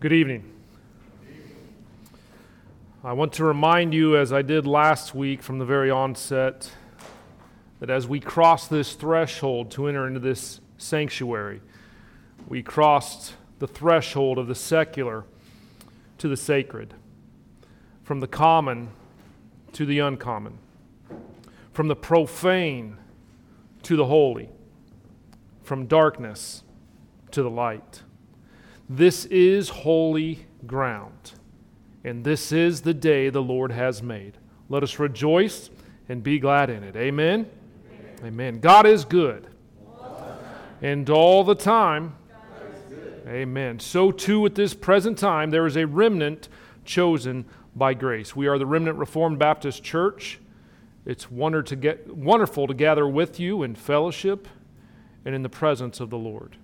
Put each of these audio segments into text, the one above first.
Good evening. I want to remind you, as I did last week from the very onset, that as we cross this threshold to enter into this sanctuary, we crossed the threshold of the secular to the sacred, from the common to the uncommon, from the profane to the holy, from darkness to the light. This is holy ground, and this is the day the Lord has made. Let us rejoice and be glad in it. Amen? Amen. God is good. And all the time. Amen. So too at this present time, there is a remnant chosen by grace. We are the Remnant Reformed Baptist Church. It's wonderful to gather with you in fellowship and in the presence of the Lord.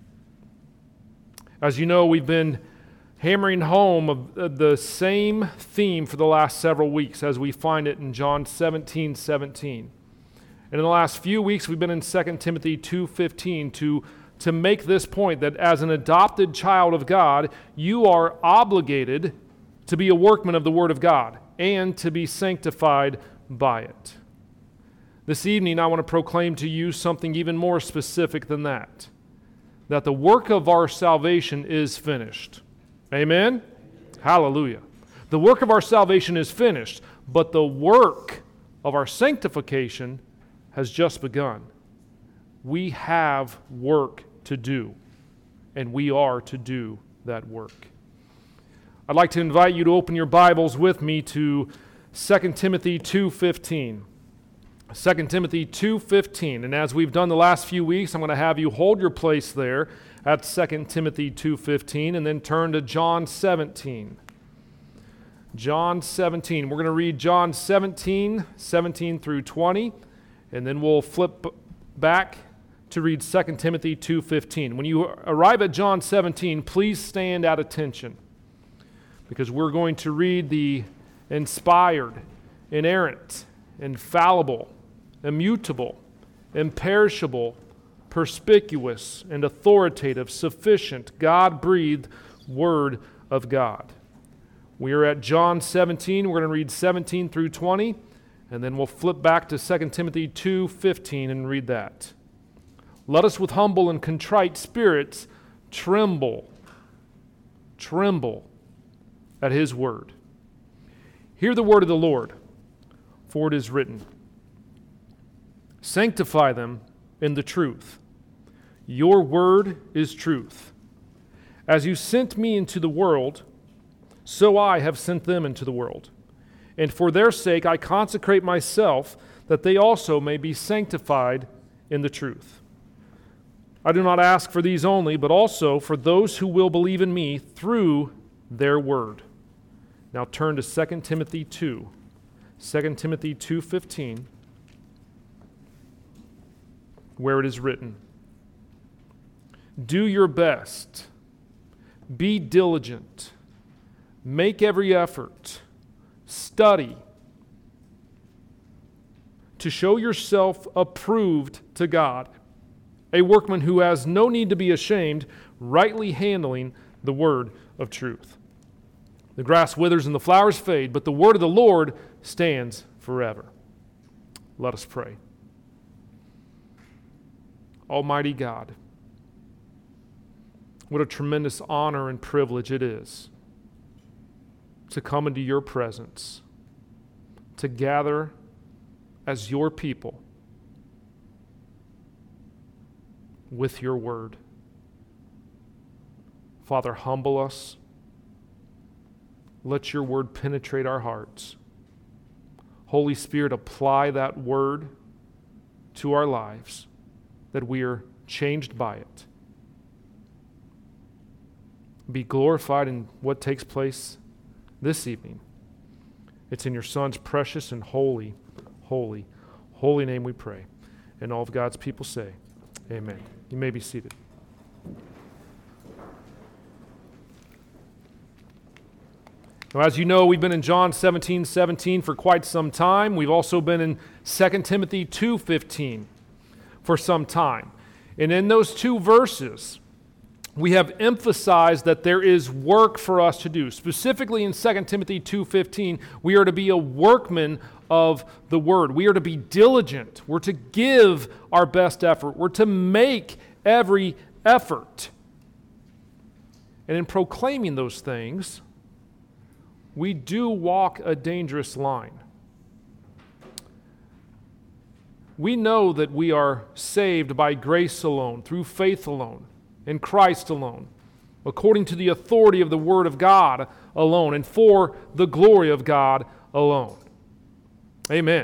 As you know, we've been hammering home the same theme for the last several weeks as we find it in John 17:17. And in the last few weeks, we've been in 2 Timothy 2:15 to make this point that as an adopted child of God, you are obligated to be a workman of the Word of God and to be sanctified by it. This evening, I want to proclaim to you something even more specific than that the work of our salvation is finished. Amen? Hallelujah. The work of our salvation is finished, but the work of our sanctification has just begun. We have work to do, and we are to do that work. I'd like to invite you to open your Bibles with me to 2 Timothy 2:15. 2 Timothy 2:15, and as we've done the last few weeks, I'm going to have you hold your place there at 2 Timothy 2:15 and then turn to John 17. John 17. We're going to read John 17 through 20, and then we'll flip back to read 2 Timothy 2:15. When you arrive at John 17, please stand at attention, because we're going to read the inspired, inerrant, infallible, immutable, imperishable, perspicuous, and authoritative, sufficient, God-breathed Word of God. We are at John 17. We're going to read 17 through 20, and then we'll flip back to 2 Timothy 2:15 and read that. Let us with humble and contrite spirits tremble at His word. Hear the word of the Lord, for it is written, sanctify them in the truth. Your word is truth. As you sent me into the world, so I have sent them into the world. And for their sake I consecrate myself, that they also may be sanctified in the truth. I do not ask for these only, but also for those who will believe in me through their word. Now turn to 2 Timothy 2. 2 Timothy 2:15, where it is written, do your best, be diligent, make every effort, study to show yourself approved to God, a workman who has no need to be ashamed, rightly handling the word of truth. The grass withers and the flowers fade, but the word of the Lord stands forever. Let us pray. Almighty God, what a tremendous honor and privilege it is to come into your presence, to gather as your people with your word. Father, humble us. Let your word penetrate our hearts. Holy Spirit, apply that word to our lives, that we are changed by it. Be glorified in what takes place this evening. It's in your Son's precious and holy name we pray. And all of God's people say, amen. You may be seated. Now, as you know, we've been in John 17:17 for quite some time. We've also been in 2 Timothy 2:15 for some time. And in those two verses, we have emphasized that there is work for us to do. Specifically in 2 Timothy 2:15, we are to be a workman of the word. We are to be diligent. We're to give our best effort. We're to make every effort. And in proclaiming those things, we do walk a dangerous line. We know that we are saved by grace alone, through faith alone, in Christ alone, according to the authority of the Word of God alone, and for the glory of God alone. Amen.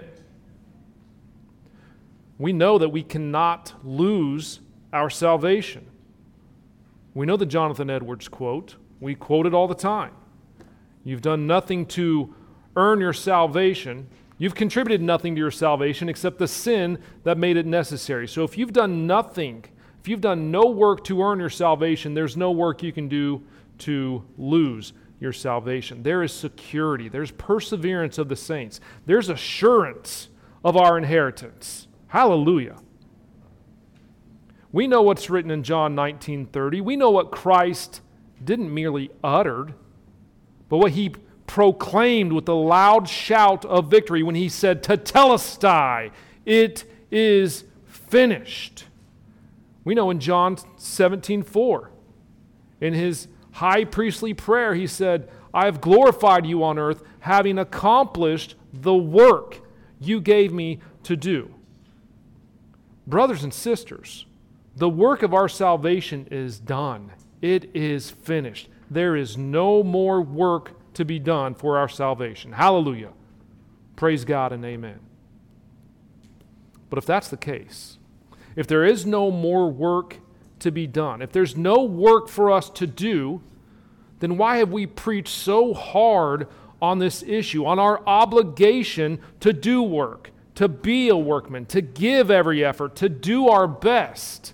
We know that we cannot lose our salvation. We know the Jonathan Edwards quote. We quote it all the time. You've done nothing to earn your salvation. You've contributed nothing to your salvation except the sin that made it necessary. So if you've done nothing, if you've done no work to earn your salvation, there's no work you can do to lose your salvation. There is security. There's perseverance of the saints. There's assurance of our inheritance. Hallelujah. We know what's written in John 19:30. We know what Christ didn't merely uttered, but what he proclaimed with a loud shout of victory when he said, "Tetelestai, it is finished." We know in John 17:4, in his high priestly prayer, he said, "I have glorified you on earth, having accomplished the work you gave me to do." Brothers and sisters, the work of our salvation is done. It is finished. There is no more work to be done for our salvation. Hallelujah. Praise God and amen. But if that's the case, if there is no more work to be done, if there's no work for us to do, then why have we preached so hard on this issue, on our obligation to do work, to be a workman, to give every effort, to do our best?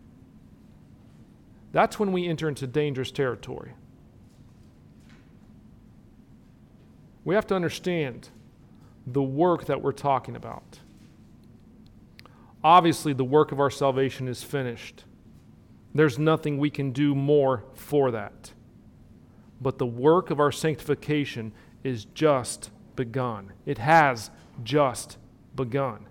That's when we enter into dangerous territory. We have to understand the work that we're talking about. Obviously, the work of our salvation is finished. There's nothing we can do more for that. But the work of our sanctification is just begun. It has just begun.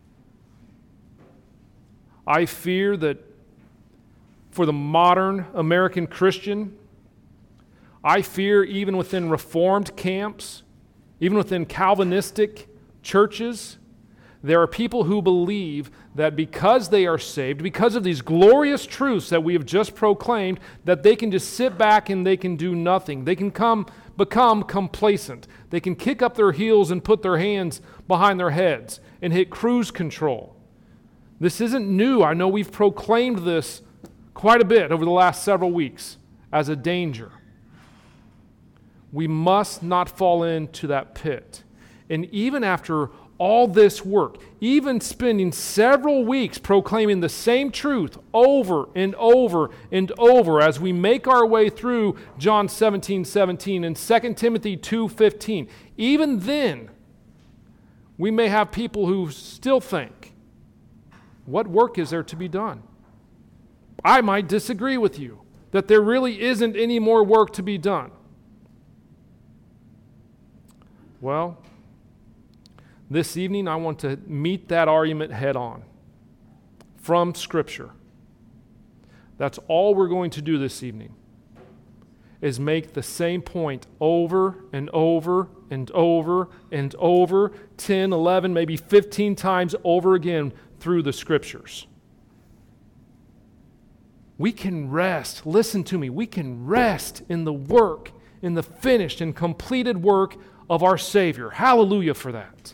I fear that for the modern American Christian, I fear even within Reformed camps, even within Calvinistic churches, there are people who believe that because they are saved, because of these glorious truths that we have just proclaimed, that they can just sit back and they can do nothing. They can become complacent. They can kick up their heels and put their hands behind their heads and hit cruise control. This isn't new. I know we've proclaimed this quite a bit over the last several weeks as a danger. We must not fall into that pit. And even after all this work, even spending several weeks proclaiming the same truth over and over and over as we make our way through John 17:17 and 2 Timothy 2:15, even then, we may have people who still think, what work is there to be done? I might disagree with you, that there really isn't any more work to be done. Well, this evening I want to meet that argument head on from Scripture. That's all we're going to do this evening, is make the same point over and over and over and over, 10, 11, maybe 15 times over again through the Scriptures. We can rest, listen to me, we can rest in the work, in the finished and completed work of our Savior. Hallelujah for that.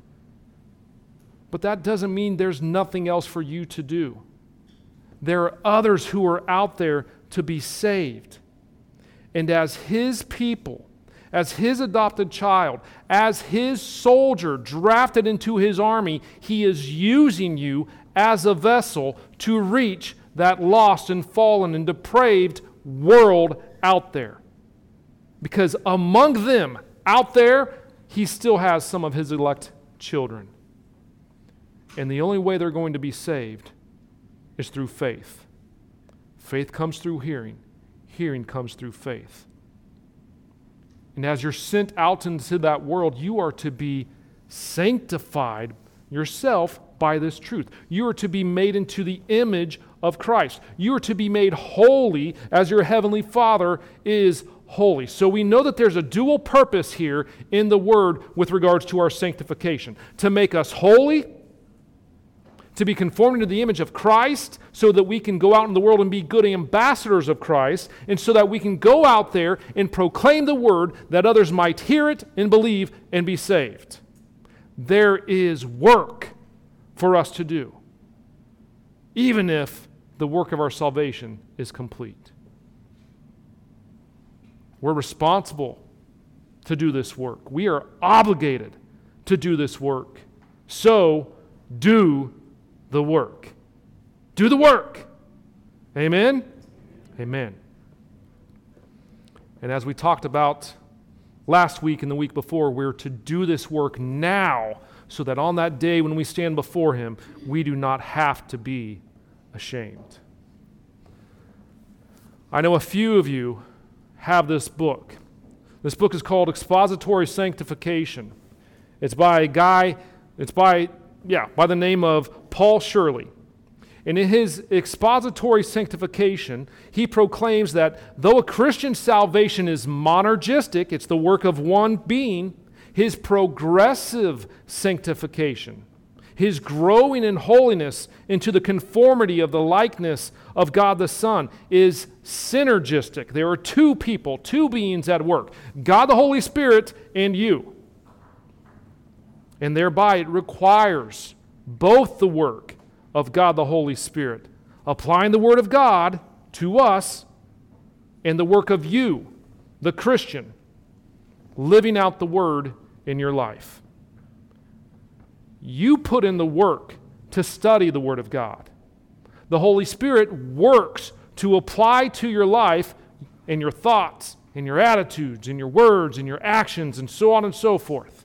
But that doesn't mean there's nothing else for you to do. There are others who are out there to be saved. And as His people, as His adopted child, as His soldier drafted into His army, He is using you as a vessel to reach that lost and fallen and depraved world out there. Because among them, out there, He still has some of His elect children. And the only way they're going to be saved is through faith. Faith comes through hearing. Hearing comes through faith. And as you're sent out into that world, you are to be sanctified yourself by this truth. You are to be made into the image of Christ. You are to be made holy as your heavenly Father is holy. So we know that there's a dual purpose here in the Word with regards to our sanctification. To make us holy, to be conformed to the image of Christ so that we can go out in the world and be good ambassadors of Christ, and so that we can go out there and proclaim the Word that others might hear it and believe and be saved. There is work for us to do, even if the work of our salvation is complete. We're responsible to do this work. We are obligated to do this work. So, do the work. Do the work. Amen? Amen. And as we talked about last week and the week before, we're to do this work now so that on that day when we stand before Him, we do not have to be ashamed. I know a few of you have this book. This book is called Expository Sanctification. It's by a guy, by the name of Paul Shirley. And in his expository sanctification, he proclaims that though a Christian salvation is monergistic, it's the work of one being, his progressive sanctification, his growing in holiness into the conformity of the likeness of God the Son, is synergistic. There are two people, two beings at work, God the Holy Spirit and you. And thereby it requires both the work of God the Holy Spirit, applying the Word of God to us, and the work of you, the Christian, living out the Word in your life. You put in the work to study the Word of God. The Holy Spirit works to apply to your life and your thoughts and your attitudes and your words and your actions and so on and so forth.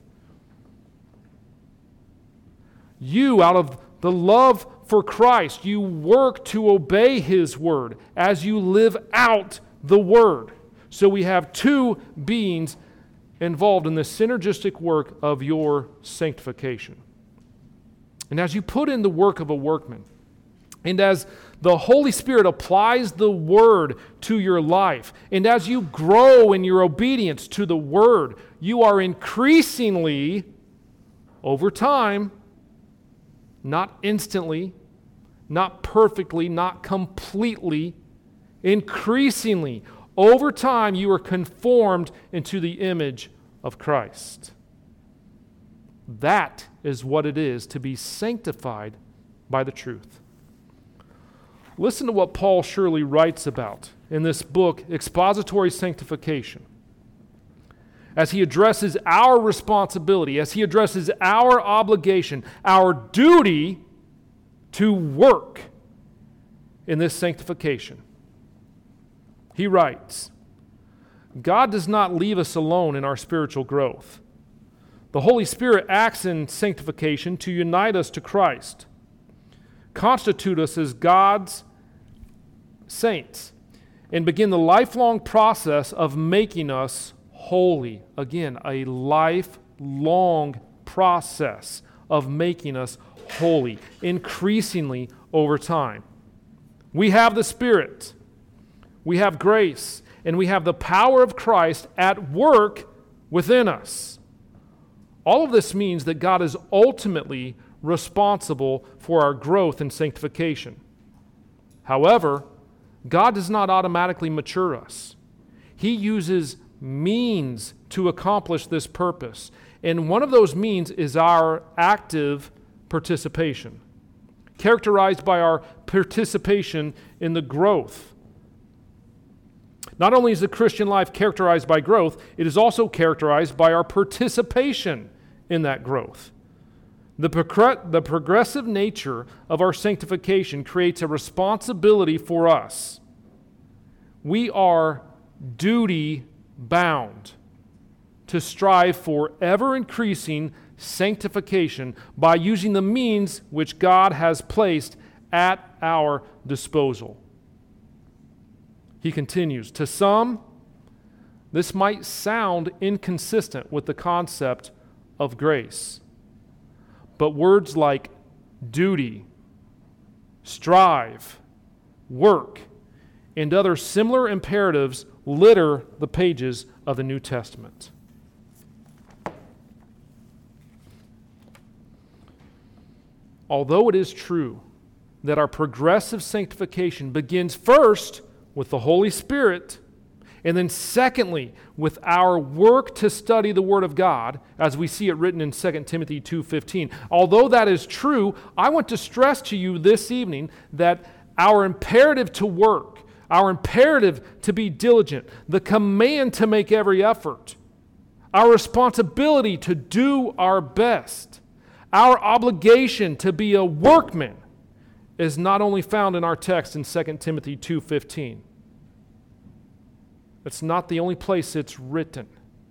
You, out of the love for Christ, you work to obey His Word as you live out the Word. So we have two beings involved in the synergistic work of your sanctification. And as you put in the work of a workman, and as the Holy Spirit applies the Word to your life, and as you grow in your obedience to the Word, you are increasingly, over time, not instantly, not perfectly, not completely, increasingly, over time, you are conformed into the image of Christ. That is what it is to be sanctified by the truth. Listen to what Paul Shirley writes about in this book, Expository Sanctification. As he addresses our responsibility, as he addresses our obligation, our duty to work in this sanctification. He writes, God does not leave us alone in our spiritual growth. The Holy Spirit acts in sanctification to unite us to Christ, constitute us as God's saints, and begin the lifelong process of making us holy. Again, a lifelong process of making us holy, increasingly over time. We have the Spirit, we have grace, and we have the power of Christ at work within us. All of this means that God is ultimately responsible for our growth and sanctification. However, God does not automatically mature us. He uses means to accomplish this purpose. And one of those means is our active participation, characterized by our participation in the growth. Not only is the Christian life characterized by growth, it is also characterized by our participation in that growth. The progressive nature of our sanctification creates a responsibility for us. We are duty-bound to strive for ever-increasing sanctification by using the means which God has placed at our disposal. He continues, to some, this might sound inconsistent with the concept of grace. But words like duty, strive, work, and other similar imperatives litter the pages of the New Testament. Although it is true that our progressive sanctification begins first with the Holy Spirit, and then secondly, with our work to study the Word of God, as we see it written in 2 Timothy 2:15. Although that is true, I want to stress to you this evening that our imperative to work, our imperative to be diligent, the command to make every effort, our responsibility to do our best, our obligation to be a workman is not only found in our text in 2 Timothy 2:15. It's not the only place it's written.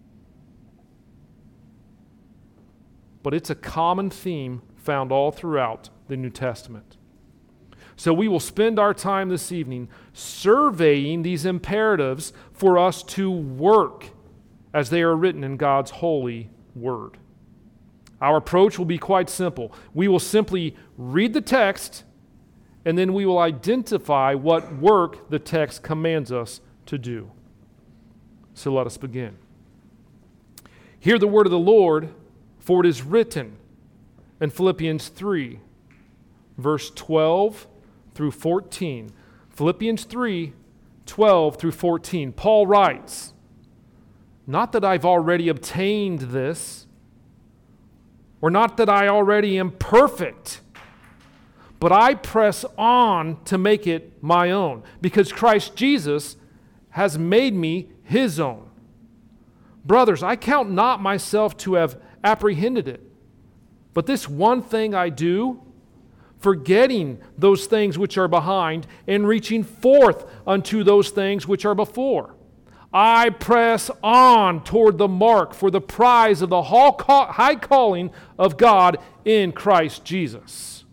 But it's a common theme found all throughout the New Testament. So we will spend our time this evening surveying these imperatives for us to work as they are written in God's holy word. Our approach will be quite simple. We will simply read the text, and then we will identify what work the text commands us to do. So let us begin. Hear the word of the Lord, for it is written in Philippians 3, verse 12 through 14. Philippians 3, 12 through 14. Paul writes, "Not that I've already obtained this, or not that I already am perfect, but I press on to make it my own, because Christ Jesus has made me His own. Brothers, I count not myself to have apprehended it, but this one thing I do, forgetting those things which are behind and reaching forth unto those things which are before. I press on toward the mark for the prize of the high calling of God in Christ Jesus."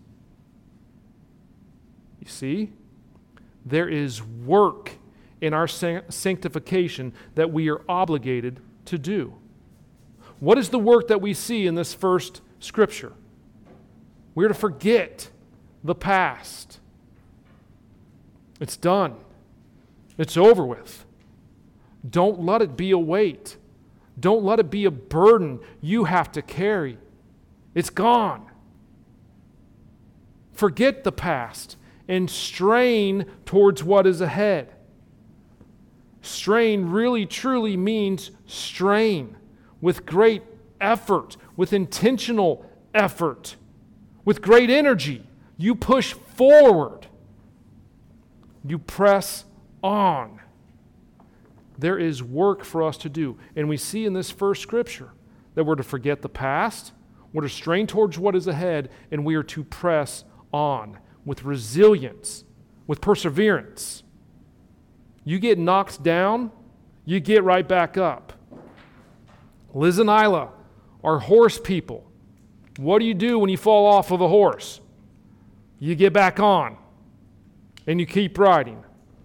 You see, there is work in our sanctification that we are obligated to do. What is the work that we see in this first scripture? We're to forget the past. It's done. It's over with. Don't let it be a weight. Don't let it be a burden you have to carry. It's gone. Forget the past and strain towards what is ahead. Strain really truly means strain with great effort, with intentional effort, with great energy. You push forward. You press on. There is work for us to do. And we see in this first scripture that we're to forget the past, we're to strain towards what is ahead, and we are to press on with resilience, with perseverance. You get knocked down, you get right back up. Liz and Isla are horse people. What do you do when you fall off of a horse? You get back on, and you keep riding.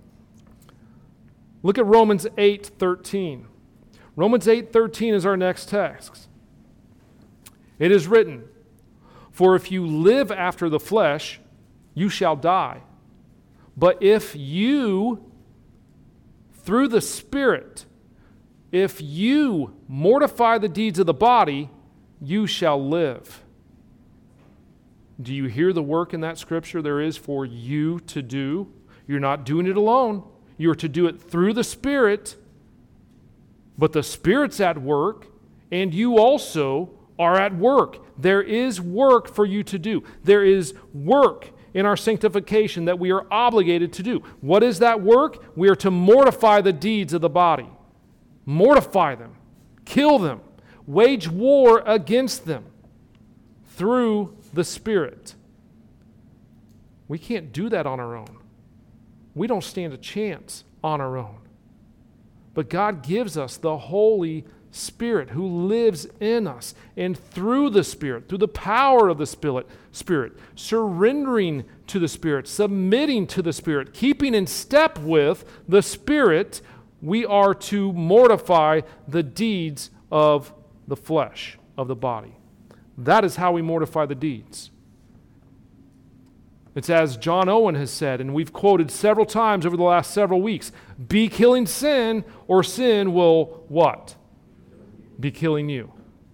Look at Romans 8:13. Romans 8:13 is our next text. It is written, "For if you live after the flesh, you shall die. But if you, through the Spirit, if you mortify the deeds of the body, you shall live." Do you hear the work in that scripture there is for you to do? You're not doing it alone. You are to do it through the Spirit, but the Spirit's at work, and you also are at work. There is work for you to do. There is work in our sanctification that we are obligated to do. What is that work? We are to mortify the deeds of the body. Mortify them. Kill them. Wage war against them through the Spirit. We can't do that on our own. We don't stand a chance on our own. But God gives us the Holy Spirit who lives in us, and through the Spirit, through the power of the Spirit, surrendering to the Spirit, submitting to the Spirit, keeping in step with the Spirit, we are to mortify the deeds of the flesh, of the body. That is how we mortify the deeds. It's as John Owen has said, and we've quoted several times over the last several weeks, be killing sin, or sin will what? Be killing you.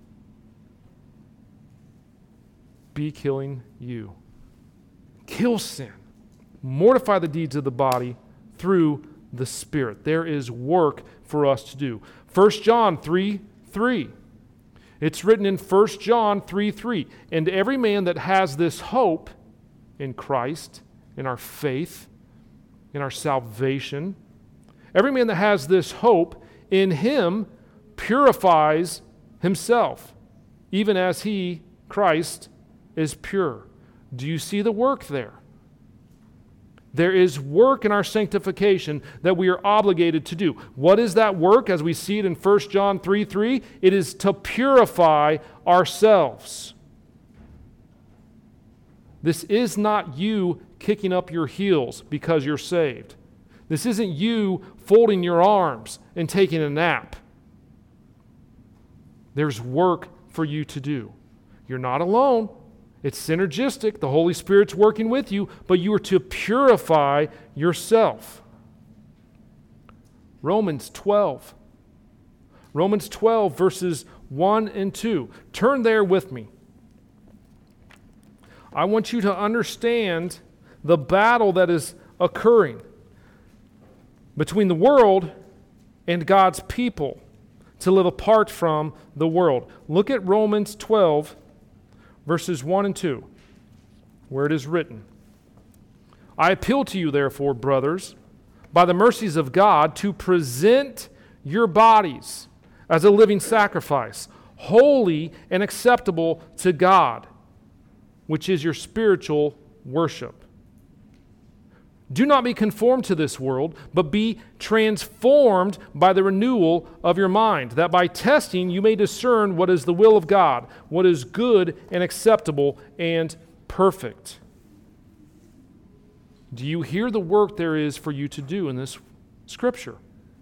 Be killing you. Kill sin. Mortify the deeds of the body through the Spirit. There is work for us to do. 1 John 3:3. It's written in 1 John 3:3. And every man that has this hope in Christ, in our faith, in our salvation, every man that has this hope in Him purifies himself, even as He, Christ, is pure. Do you see the work there? There is work in our sanctification that we are obligated to do. What is that work as we see it in 1 John 3:3? It is to purify ourselves. This is not you kicking up your heels because you're saved. This isn't you folding your arms and taking a nap. There's work for you to do. You're not alone. It's synergistic. The Holy Spirit's working with you, but you are to purify yourself. Romans 12. Romans 12, verses 1 and 2. Turn there with me. I want you to understand the battle that is occurring between the world and God's people to live apart from the world. Look at Romans 12, verses 1 and 2, where it is written, I appeal to you, therefore, brothers, by the mercies of God, to present your bodies as a living sacrifice, holy and acceptable to God, which is your spiritual worship. Do not be conformed to this world, but be transformed by the renewal of your mind, that by testing you may discern what is the will of God, what is good and acceptable and perfect. Do you hear the work there is for you to do in this scripture?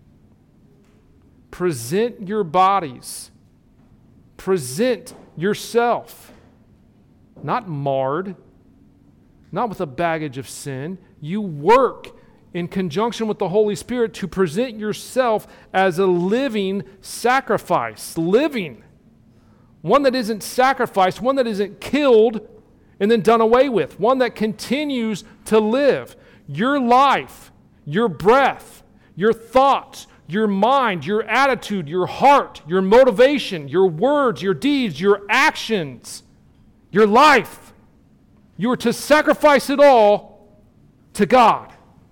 Present your bodies. Present yourself. Not marred, not with a baggage of sin. You work in conjunction with the Holy Spirit to present yourself as a living sacrifice. Living. One that isn't sacrificed, one that isn't killed and then done away with. One that continues to live. Your life, your breath, your thoughts, your mind, your attitude, your heart, your motivation, your words, your deeds, your actions, your life. You are to sacrifice it all to God,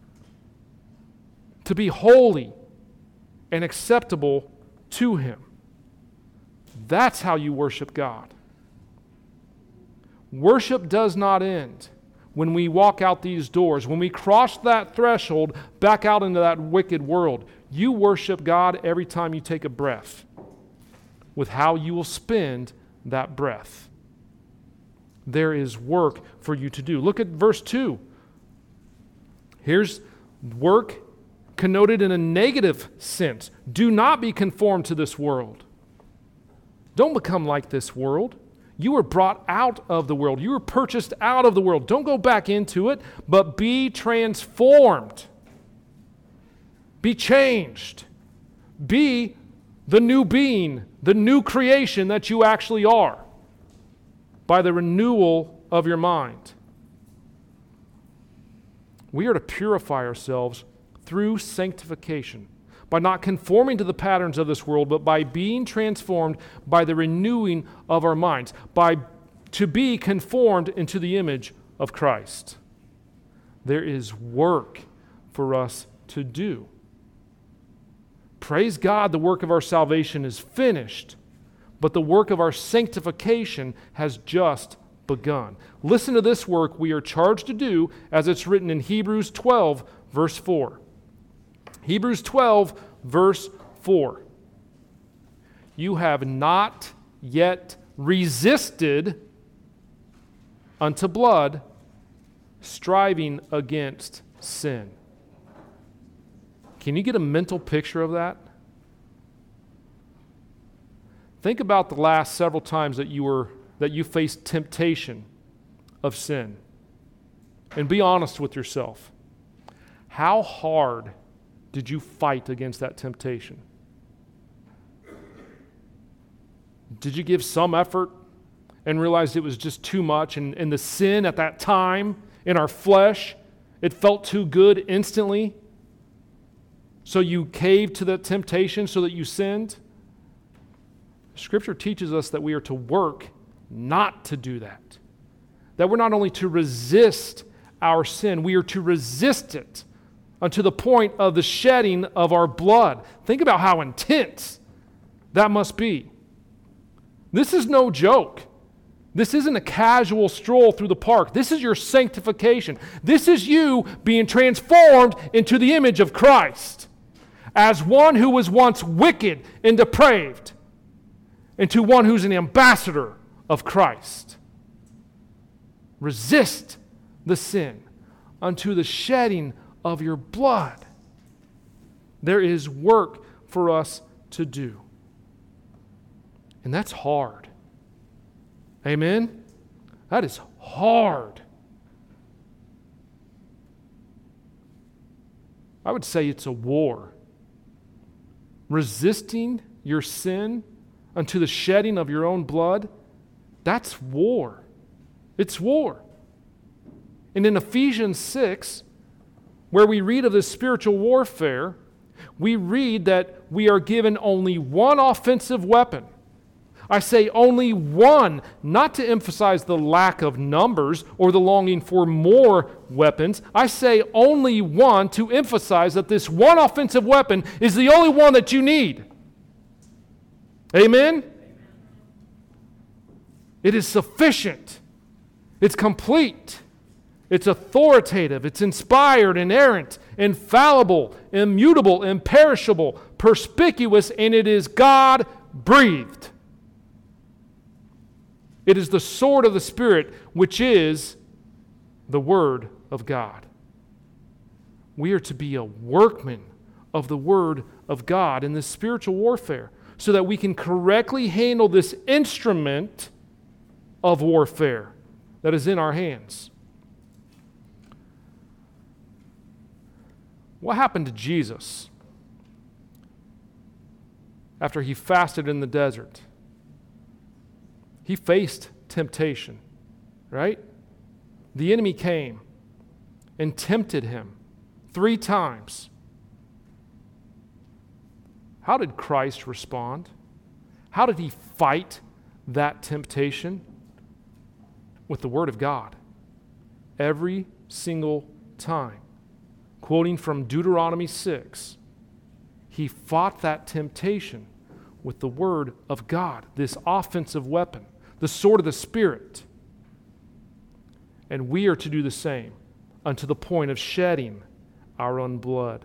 to be holy and acceptable to Him. That's how you worship God. Worship does not end when we walk out these doors. When we cross that threshold back out into that wicked world, you worship God every time you take a breath with how you will spend that breath. There is work for you to do. Look at verse 2. Here's work connoted in a negative sense. Do not be conformed to this world. Don't become like this world. You were brought out of the world. You were purchased out of the world. Don't go back into it, but be transformed. Be changed. Be the new being, the new creation that you actually are by the renewal of your mind. We are to purify ourselves through sanctification, by not conforming to the patterns of this world, but by being transformed by the renewing of our minds, to be conformed into the image of Christ. There is work for us to do. Praise God, the work of our salvation is finished, but the work of our sanctification has just begun. Listen to this work we are charged to do as it's written in Hebrews 12, verse 4. Hebrews 12, verse 4. you have not yet resisted unto blood, striving against sin. Can you get a mental picture of that? Think about the last several times that you faced temptation of sin. And be honest with yourself. How hard did you fight against that temptation? Did you give some effort and realize it was just too much? And the sin at that time in our flesh, it felt too good instantly. So you caved to the temptation so that you sinned? Scripture teaches us that we are to work not to do that. That we're not only to resist our sin, we are to resist it unto the point of the shedding of our blood. Think about how intense that must be. This is no joke. This isn't a casual stroll through the park. This is your sanctification. This is you being transformed into the image of Christ as one who was once wicked and depraved into one who's an ambassador of Christ. Resist the sin unto the shedding of your blood. There is work for us to do. And that's hard. Amen? That is hard. I would say it's a war. Resisting your sin unto the shedding of your own blood, that's war. It's war. And in Ephesians 6, where we read of this spiritual warfare, we read that we are given only one offensive weapon. I say only one, not to emphasize the lack of numbers or the longing for more weapons. I say only one to emphasize that this one offensive weapon is the only one that you need. Amen? It is sufficient. It's complete. It's authoritative. It's inspired, inerrant, infallible, immutable, imperishable, perspicuous, and it is God-breathed. It is the sword of the Spirit, which is the Word of God. We are to be a workman of the Word of God in this spiritual warfare so that we can correctly handle this instrument of warfare that is in our hands. What happened to Jesus after he fasted in the desert? He faced temptation, right? The enemy came and tempted him 3 times. How did Christ respond? How did he fight that temptation? With the Word of God. Every single time. Quoting from Deuteronomy 6, he fought that temptation with the Word of God, this offensive weapon, the sword of the Spirit. And we are to do the same unto the point of shedding our own blood.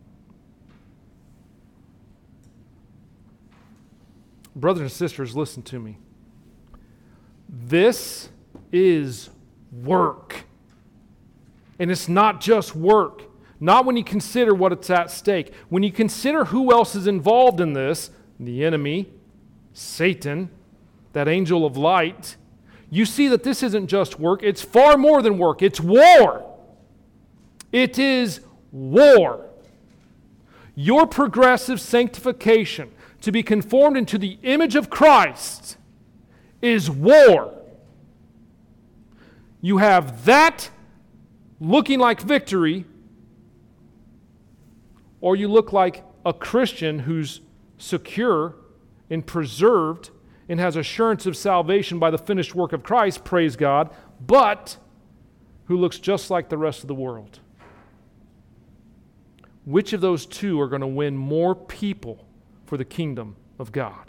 Brothers and sisters, listen to me. This is work. And it's not just work. Not when you consider what it's at stake. When you consider who else is involved in this, the enemy, Satan, that angel of light, you see that this isn't just work. It's far more than work. It's war. It is war. Your progressive sanctification to be conformed into the image of Christ is war. You have that looking like victory, or you look like a Christian who's secure and preserved and has assurance of salvation by the finished work of Christ, praise God, but who looks just like the rest of the world. Which of those two are going to win more people for the kingdom of God?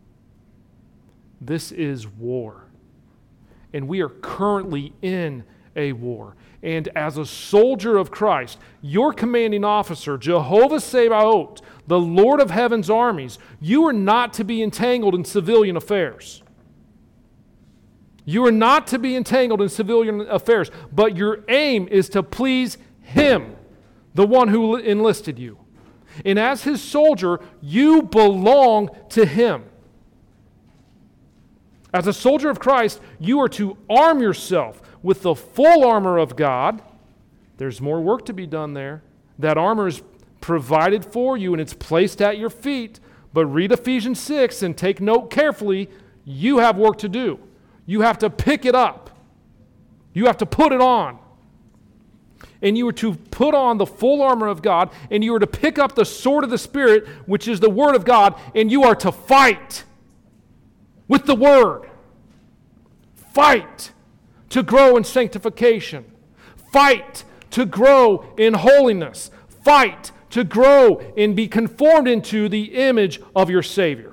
This is war. And we are currently in a war. And as a soldier of Christ, your commanding officer, Jehovah Sabaoth, the Lord of heaven's armies, you are not to be entangled in civilian affairs. You are not to be entangled in civilian affairs, but your aim is to please Him, the one who enlisted you. And as His soldier, you belong to Him. As a soldier of Christ, you are to arm yourself with the full armor of God. There's more work to be done there. That armor is provided for you and it's placed at your feet. But read Ephesians 6 and take note carefully. You have work to do. You have to pick it up. You have to put it on. And you are to put on the full armor of God, and you are to pick up the sword of the Spirit, which is the Word of God, and you are to fight with the Word. Fight to grow in sanctification. Fight to grow in holiness. Fight to grow and be conformed into the image of your Savior.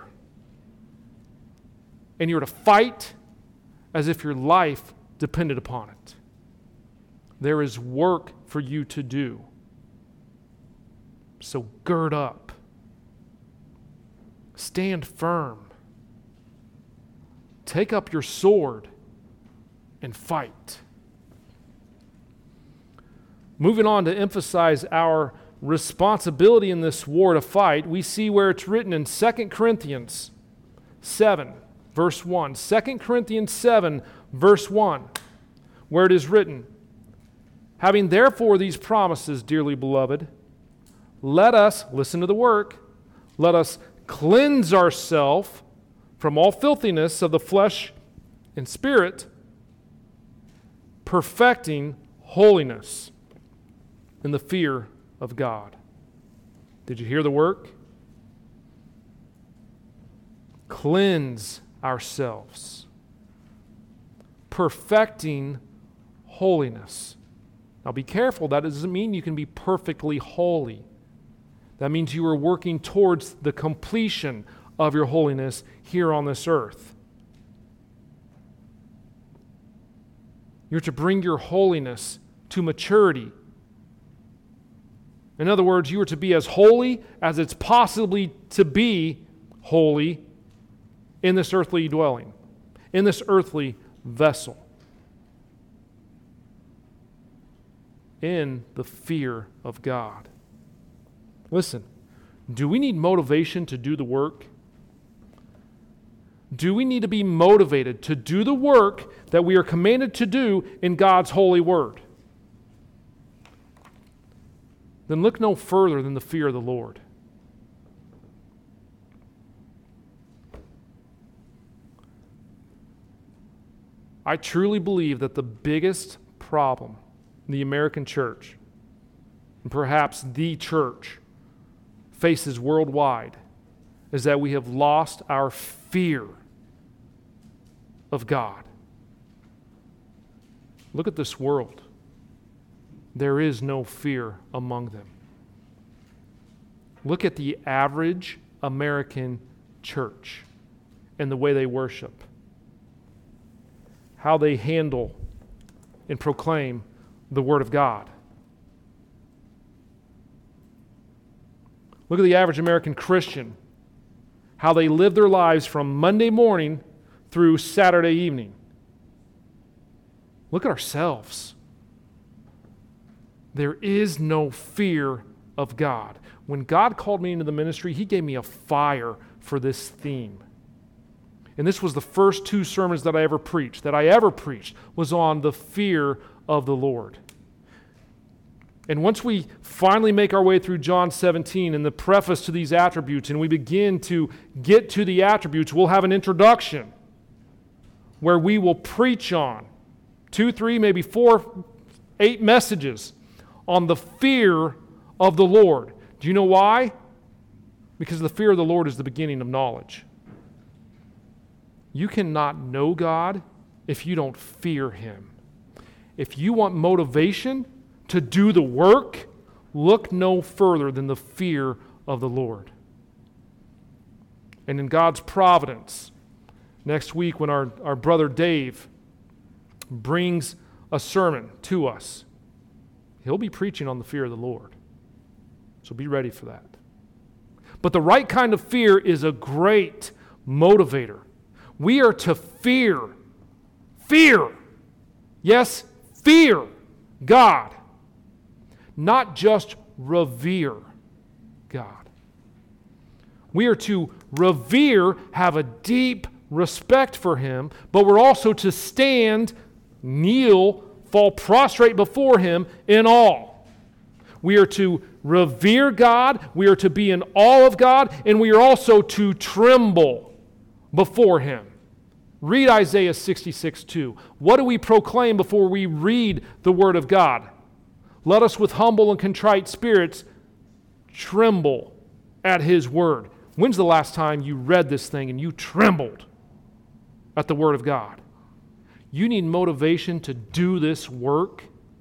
And you're to fight as if your life depended upon it. There is work for you to do. So gird up. Stand firm. Take up your sword and fight. Moving on to emphasize our responsibility in this war to fight, we see where it's written in 2 Corinthians 7, verse 1. 2 Corinthians 7, verse 1, where it is written, having therefore these promises, dearly beloved, let us, listen to the work, let us cleanse ourselves from all filthiness of the flesh and spirit, perfecting holiness in the fear of God. Did you hear the work? Cleanse ourselves. Perfecting holiness. Now be careful, that doesn't mean you can be perfectly holy. That means you are working towards the completion of your holiness here on this earth. You're to bring your holiness to maturity. In other words, you are to be as holy as it's possibly to be holy in this earthly dwelling, in this earthly vessel, in the fear of God. Listen, do we need motivation to do the work? Do we need to be motivated to do the work that we are commanded to do in God's holy word? Then look no further than the fear of the Lord. I truly believe that the biggest problem in the American church, and perhaps the church, faces worldwide is that we have lost our fear of God. Look at this world. There is no fear among them. Look at the average American church and the way they worship, how they handle and proclaim the Word of God. Look at the average American Christian, how they live their lives from Monday morning through Saturday evening. Look at ourselves. There is no fear of God. When God called me into the ministry, He gave me a fire for this theme. And this was the first 2 sermons that I ever preached, was on the fear of the Lord. And once we finally make our way through John 17 and the preface to these attributes, and we begin to get to the attributes, we'll have an introduction where we will preach on 2, 3, maybe 4, 8 messages on the fear of the Lord. Do you know why? Because the fear of the Lord is the beginning of knowledge. You cannot know God if you don't fear Him. If you want motivation to do the work, look no further than the fear of the Lord. And in God's providence, next week when our brother Dave brings a sermon to us, he'll be preaching on the fear of the Lord. So be ready for that. But the right kind of fear is a great motivator. We are to fear. Yes, fear God. Not just revere God. We are to revere, have a deep respect for Him, but we're also to stand, kneel, fall prostrate before Him in awe. We are to revere God, we are to be in awe of God, and we are also to tremble before Him. Read Isaiah 66:2. What do we proclaim before we read the Word of God? Let us with humble and contrite spirits tremble at His Word. When's the last time you read this thing and you trembled at the Word of God? You need motivation to do this work.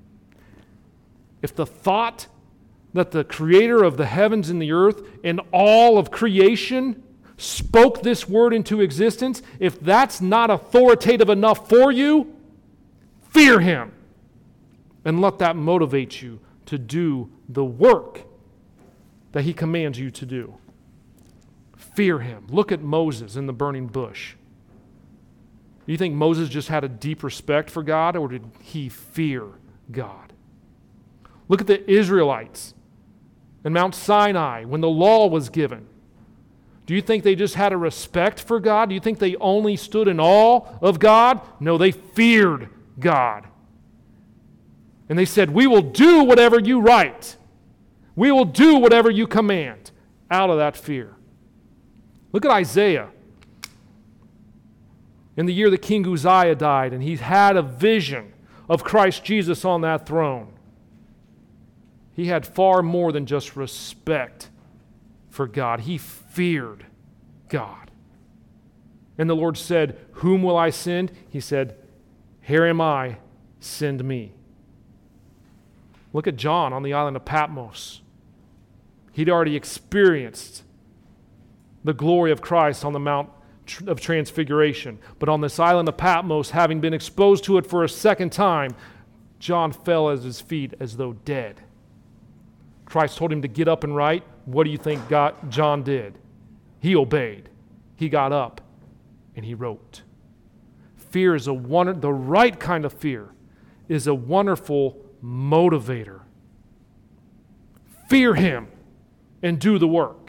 If the thought that the Creator of the heavens and the earth and all of creation spoke this Word into existence, if that's not authoritative enough for you, fear Him and let that motivate you to do the work that He commands you to do. Fear Him. Look at Moses in the burning bush. Do you think Moses just had a deep respect for God, or did he fear God? Look at the Israelites in Mount Sinai when the law was given. Do you think they just had a respect for God? Do you think they only stood in awe of God? No, they feared God. And they said, we will do whatever you write. We will do whatever you command, out of that fear. Look at Isaiah. In the year that King Uzziah died, and he had a vision of Christ Jesus on that throne. He had far more than just respect for God. He feared God. And the Lord said, whom will I send? He said, here am I, send me. Look at John on the island of Patmos. He'd already experienced the glory of Christ on the Mount of Transfiguration. But on this island of Patmos, having been exposed to it for a second time, John fell at his feet as though dead. Christ told him to get up and write. What do you think John did? He obeyed. He got up and he wrote. Fear is the right kind of fear is a wonderful motivator. Fear Him and do the work.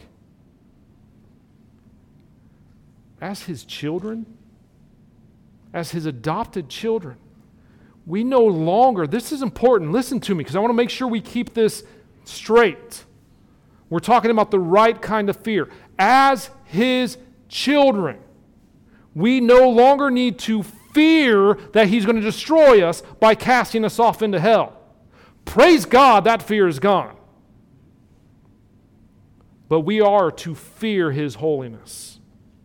As His children, as His adopted children, we no longer, this is important, listen to me, because I want to make sure we keep this straight. We're talking about the right kind of fear. As His children, we no longer need to fear that He's going to destroy us by casting us off into hell. Praise God, that fear is gone. But we are to fear His holiness,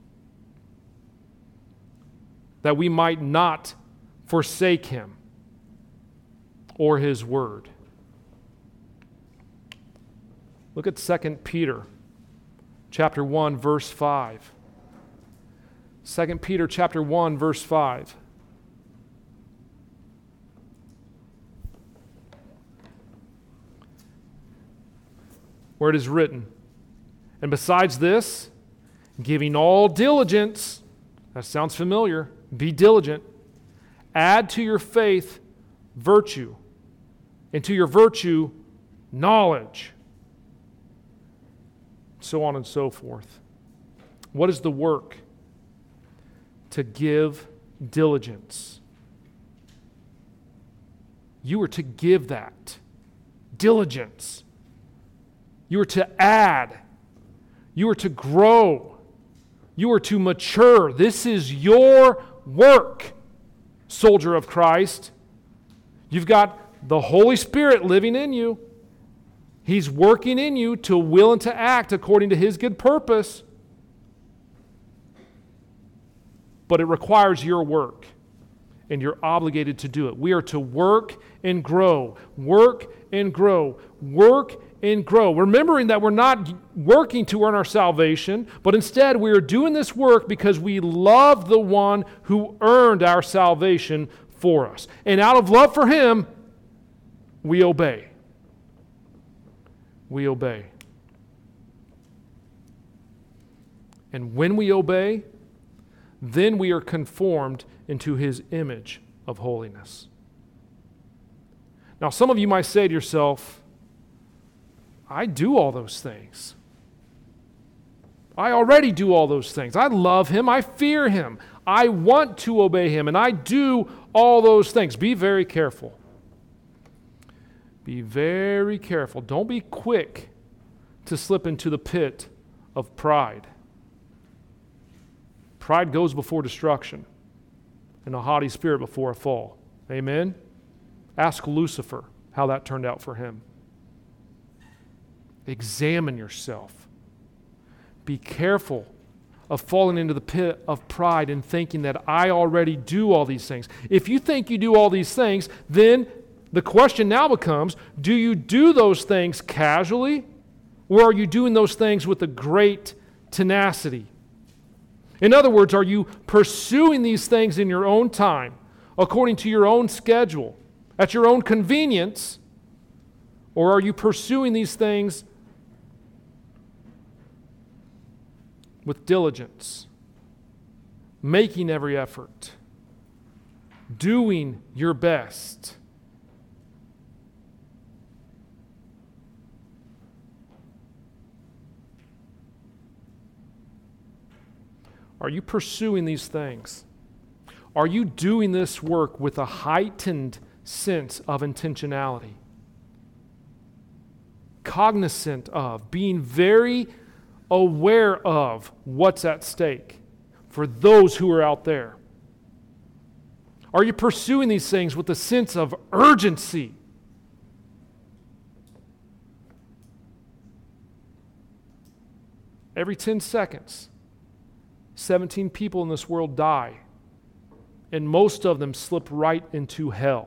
that we might not forsake Him or His word. Look at 2 Peter chapter 1, verse 5. 2 Peter chapter 1, verse 5. Where it is written, and besides this, giving all diligence, that sounds familiar, be diligent, add to your faith virtue, and to your virtue knowledge, so on and so forth. What is the work? To give diligence. You are to give that diligence. You are to add. You are to grow. You are to mature. This is your work, soldier of Christ. You've got the Holy Spirit living in you. He's working in you to will and to act according to His good purpose. But it requires your work, and you're obligated to do it. We are to work and grow, work and grow, work and grow. Remembering that we're not working to earn our salvation, but instead we are doing this work because we love the one who earned our salvation for us. And out of love for Him, we obey. We obey. And when we obey, then we are conformed into His image of holiness. Now, some of you might say to yourself, I do all those things. I already do all those things. I love Him. I fear Him. I want to obey Him. And I do all those things. Be very careful. Be very careful. Don't be quick to slip into the pit of pride. Pride goes before destruction, and a haughty spirit before a fall. Amen? Ask Lucifer how that turned out for him. Examine yourself. Be careful of falling into the pit of pride and thinking that I already do all these things. If you think you do all these things, then the question now becomes, do you do those things casually, or are you doing those things with a great tenacity? In other words, are you pursuing these things in your own time, according to your own schedule, at your own convenience, or are you pursuing these things with diligence, making every effort, doing your best? Are you pursuing these things? Are you doing this work with a heightened sense of intentionality? Cognizant of, being very aware of what's at stake for those who are out there? Are you pursuing these things with a sense of urgency? Every 10 seconds, 17 people in this world die, and most of them slip right into hell.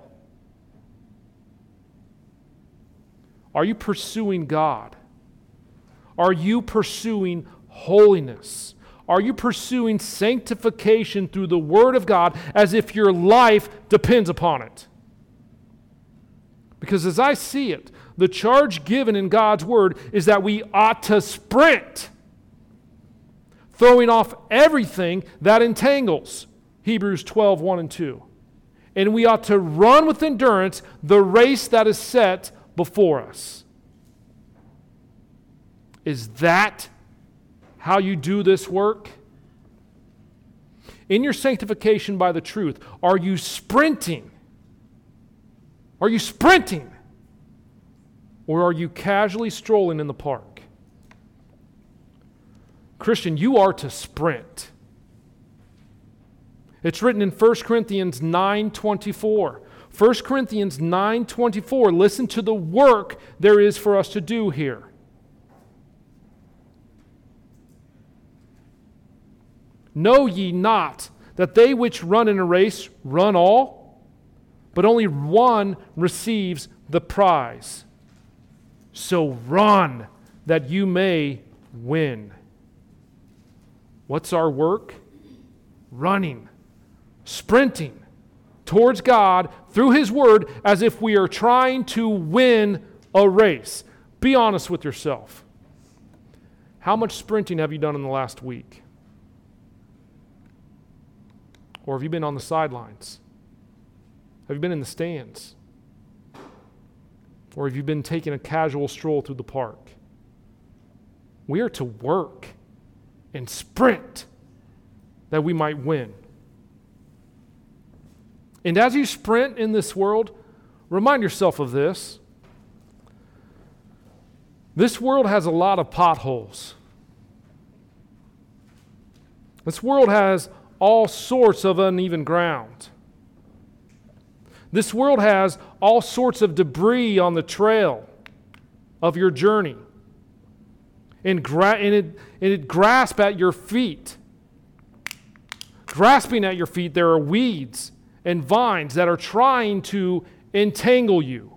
Are you pursuing God? Are you pursuing holiness? Are you pursuing sanctification through the Word of God as if your life depends upon it? Because as I see it, the charge given in God's Word is that we ought to sprint, throwing off everything that entangles. Hebrews 12, 1 and 2. And we ought to run with endurance the race that is set before us. Is that how you do this work? In your sanctification by the truth, are you sprinting? Are you sprinting? Or are you casually strolling in the park? Christian, you are to sprint. It's written in 1 Corinthians 9:24. 1 Corinthians 9:24. Listen to the work there is for us to do here. Know ye not that they which run in a race run all, but only one receives the prize? So run that you may win. What's our work? Running, sprinting towards God through His Word as if we are trying to win a race. Be honest with yourself. How much sprinting have you done in the last week? Or have you been on the sidelines? Have you been in the stands? Or have you been taking a casual stroll through the park? We are to work and sprint that we might win. And as you sprint in this world, remind yourself of this. This world has a lot of potholes. This world has all sorts of uneven ground. This world has all sorts of debris on the trail of your journey. And it grasps at your feet. Grasping at your feet, there are weeds and vines that are trying to entangle you.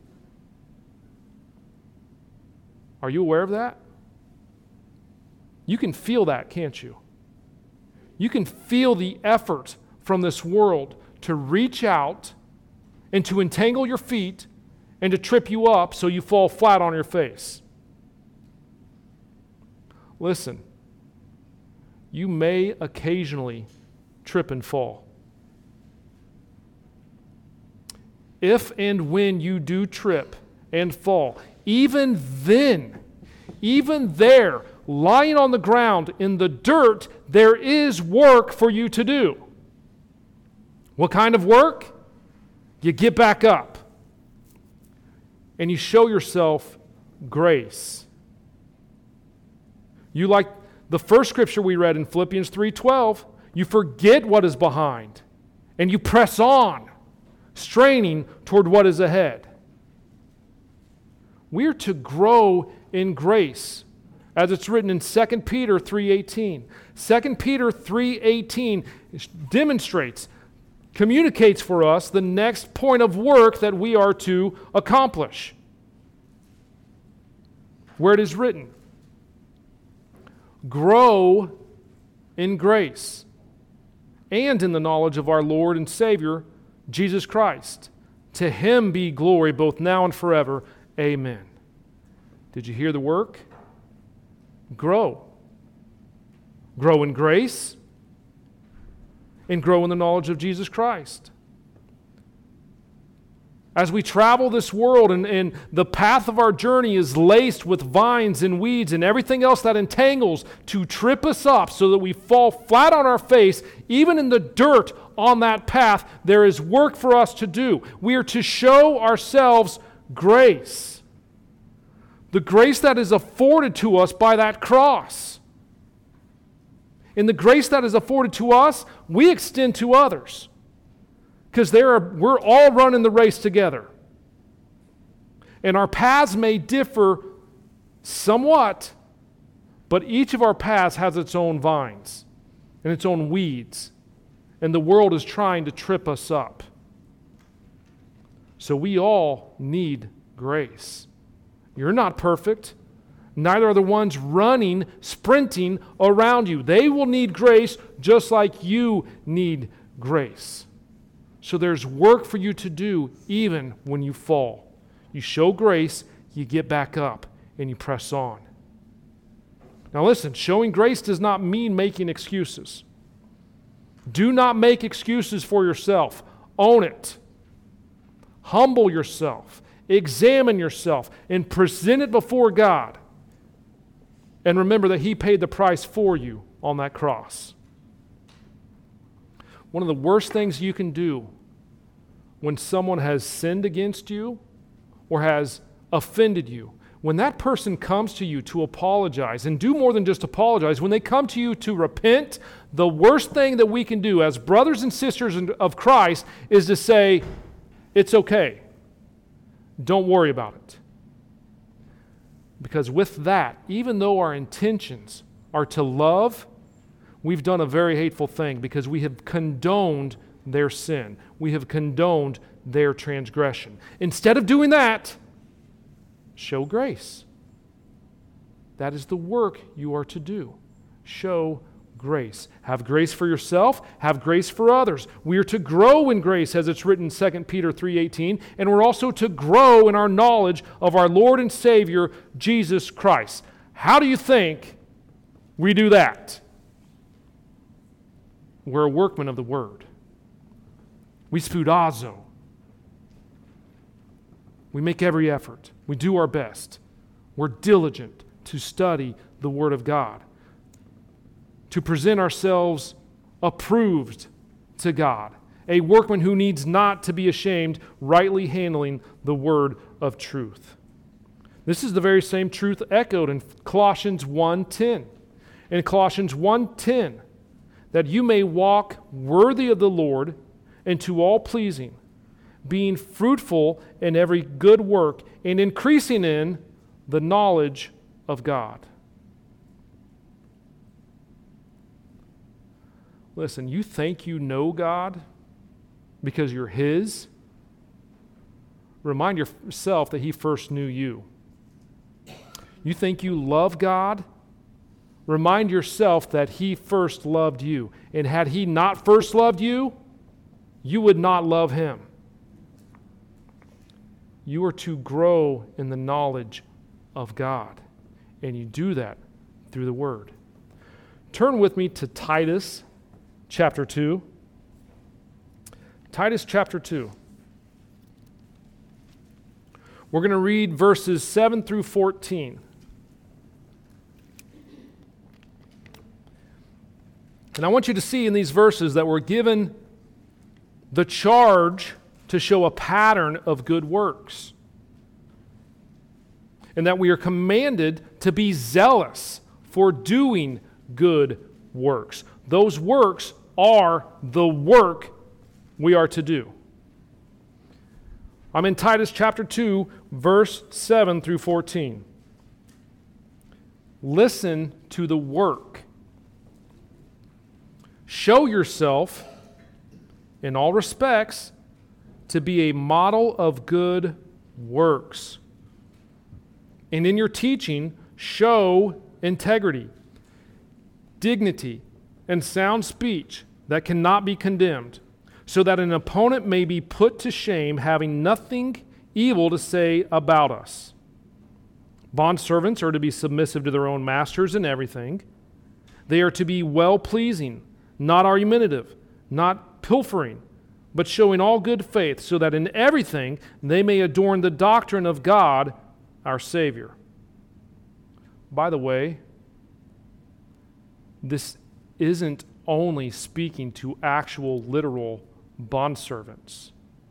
Are you aware of that? You can feel that, can't you? You can feel the effort from this world to reach out and to entangle your feet and to trip you up so you fall flat on your face. Listen, you may occasionally trip and fall. If and when you do trip and fall, even then, even there, lying on the ground in the dirt, there is work for you to do. What kind of work? You get back up and you show yourself grace. You, like the first scripture we read in Philippians 3:12, you forget what is behind and you press on, straining toward what is ahead. We are to grow in grace, as it's written in 2 Peter 3:18. 2 Peter 3:18 demonstrates, communicates for us the next point of work that we are to accomplish. Where it is written, grow in grace and in the knowledge of our Lord and Savior, Jesus Christ. To Him be glory both now and forever. Amen. Did you hear the work? Grow. Grow in grace and grow in the knowledge of Jesus Christ. As we travel this world and the path of our journey is laced with vines and weeds and everything else that entangles to trip us up so that we fall flat on our face, even in the dirt on that path, there is work for us to do. We are to show ourselves grace. The grace that is afforded to us by that cross. And the grace that is afforded to us, we extend to others. Because we're all running the race together. And our paths may differ somewhat, but each of our paths has its own vines and its own weeds. And the world is trying to trip us up. So we all need grace. You're not perfect. Neither are the ones running, sprinting around you. They will need grace just like you need grace. So there's work for you to do even when you fall. You show grace, you get back up, and you press on. Now listen, showing grace does not mean making excuses. Do not make excuses for yourself. Own it. Humble yourself. Examine yourself and present it before God. And remember that He paid the price for you on that cross. One of the worst things you can do when someone has sinned against you or has offended you, when that person comes to you to apologize, and do more than just apologize, when they come to you to repent, the worst thing that we can do as brothers and sisters of Christ is to say, it's okay. Don't worry about it. Because with that, even though our intentions are to love, we've done a very hateful thing because we have condoned their sin. We have condoned their transgression. Instead of doing that, show grace. That is the work you are to do. Show grace. Have grace for yourself. Have grace for others. We are to grow in grace, as it's written in 2 Peter 3:18, and we're also to grow in our knowledge of our Lord and Savior, Jesus Christ. How do you think we do that? We're a workman of the Word. We spoudazo. We make every effort. We do our best. We're diligent to study the Word of God, to present ourselves approved to God, a workman who needs not to be ashamed, rightly handling the word of truth. This is the very same truth echoed in Colossians 1:10. In Colossians 1:10, that you may walk worthy of the Lord and to all pleasing, being fruitful in every good work and increasing in the knowledge of God. Listen, you think you know God because you're His? Remind yourself that He first knew you. You think you love God? Remind yourself that He first loved you. And had He not first loved you, you would not love Him. You are to grow in the knowledge of God. And you do that through the Word. Turn with me to Titus chapter 2. Titus chapter 2. We're going to read verses 7 through 14. And I want you to see in these verses that we're given the charge to show a pattern of good works. And that we are commanded to be zealous for doing good works. Those works are the work we are to do. I'm in Titus chapter 2, verse 7 through 14. Listen to the work. Show yourself, in all respects, to be a model of good works. And in your teaching, show integrity, dignity, and sound speech that cannot be condemned, so that an opponent may be put to shame, having nothing evil to say about us. Bondservants are to be submissive to their own masters in everything. They are to be well-pleasing, not argumentative, not pilfering, but showing all good faith, so that in everything they may adorn the doctrine of God, our Savior. By the way, this isn't only speaking to actual literal bondservants.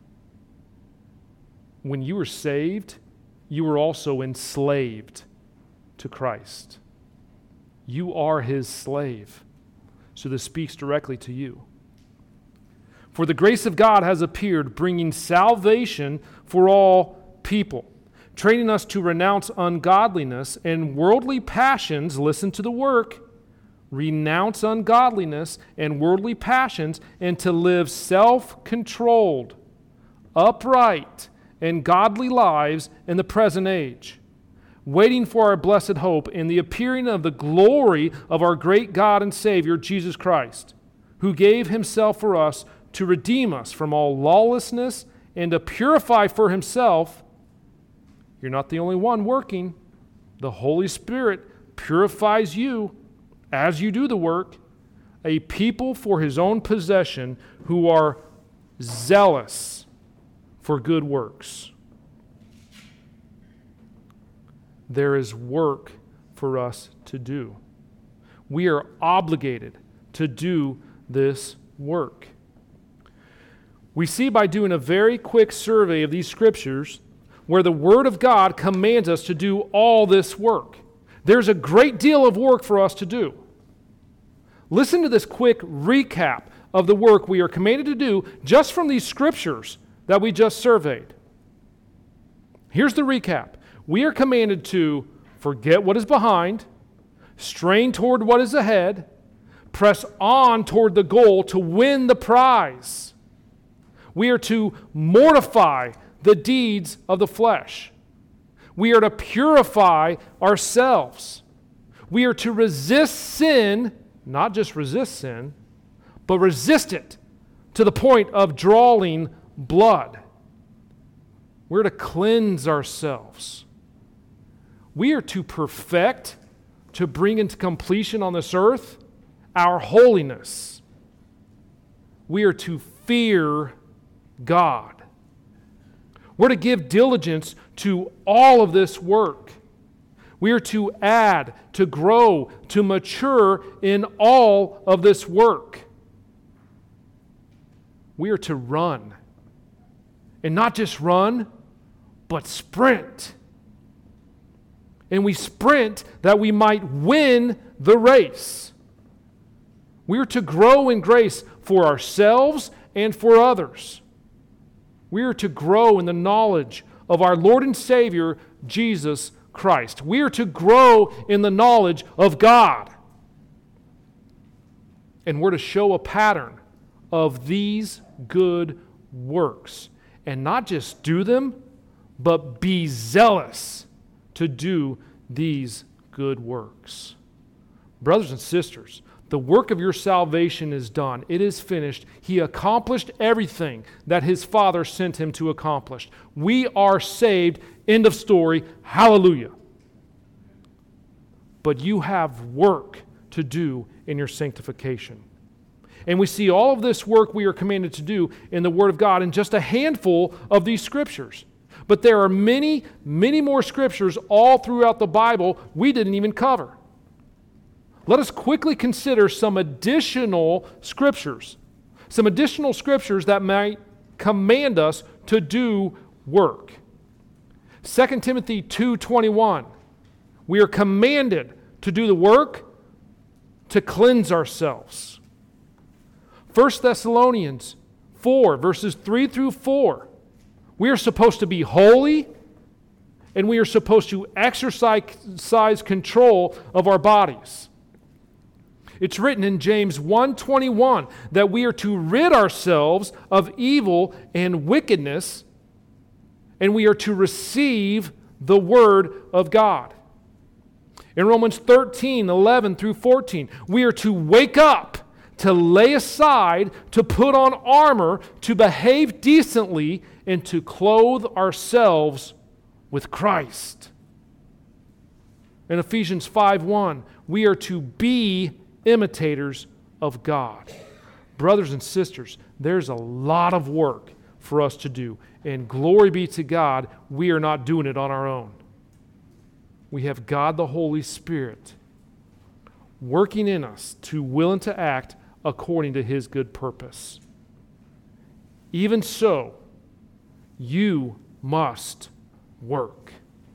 When you were saved, you were also enslaved to Christ. You are His slave. So this speaks directly to you. For the grace of God has appeared, bringing salvation for all people, training us to renounce ungodliness and worldly passions. Listen to the work. Renounce ungodliness and worldly passions, and to live self-controlled, upright, and godly lives in the present age, waiting for our blessed hope in the appearing of the glory of our great God and Savior, Jesus Christ, who gave Himself for us to redeem us from all lawlessness and to purify for Himself. You're not the only one working. The Holy Spirit purifies you as you do the work, a people for His own possession who are zealous for good works. There is work for us to do. We are obligated to do this work. We see by doing a very quick survey of these scriptures where the Word of God commands us to do all this work. There's a great deal of work for us to do. Listen to this quick recap of the work we are commanded to do just from these scriptures that we just surveyed. Here's the recap. We are commanded to forget what is behind, strain toward what is ahead, press on toward the goal to win the prize. We are to mortify the deeds of the flesh. We are to purify ourselves. We are to resist sin, not just resist sin, but resist it to the point of drawing blood. We're to cleanse ourselves. We are to perfect, to bring into completion on this earth, our holiness. We are to fear God. We're to give diligence to all of this work. We are to add, to grow, to mature in all of this work. We are to run. And not just run, but sprint. And we sprint that we might win the race. We are to grow in grace for ourselves and for others. We are to grow in the knowledge of our Lord and Savior, Jesus Christ. We are to grow in the knowledge of God. And we're to show a pattern of these good works. And not just do them, but be zealous to do these good works. Brothers and sisters, The work of your salvation is done. It is finished. He accomplished everything that his Father sent him to accomplish. We are saved. End of story. Hallelujah. But you have work to do in your sanctification. And we see all of this work we are commanded to do in the Word of God in just a handful of these scriptures. But there are many, many more scriptures all throughout the Bible we didn't even cover. Let us quickly consider some additional scriptures. Some additional scriptures that might command us to do work. 2 Timothy 2:21. We are commanded to do the work to cleanse ourselves. 1 Thessalonians 4, verses 3 through 4. We are supposed to be holy, and we are supposed to exercise control of our bodies. It's written in James 1:21 that we are to rid ourselves of evil and wickedness, and we are to receive the Word of God. In Romans 13:11 through 14, we are to wake up, to lay aside, to put on armor, to behave decently, and to clothe ourselves with Christ. In Ephesians 5:1, we are to be imitators of God. Brothers and sisters, there's a lot of work for us to do. And glory be to God, we are not doing it on our own. We have God the Holy Spirit working in us to will and to act according to His good purpose. Even so, you must work.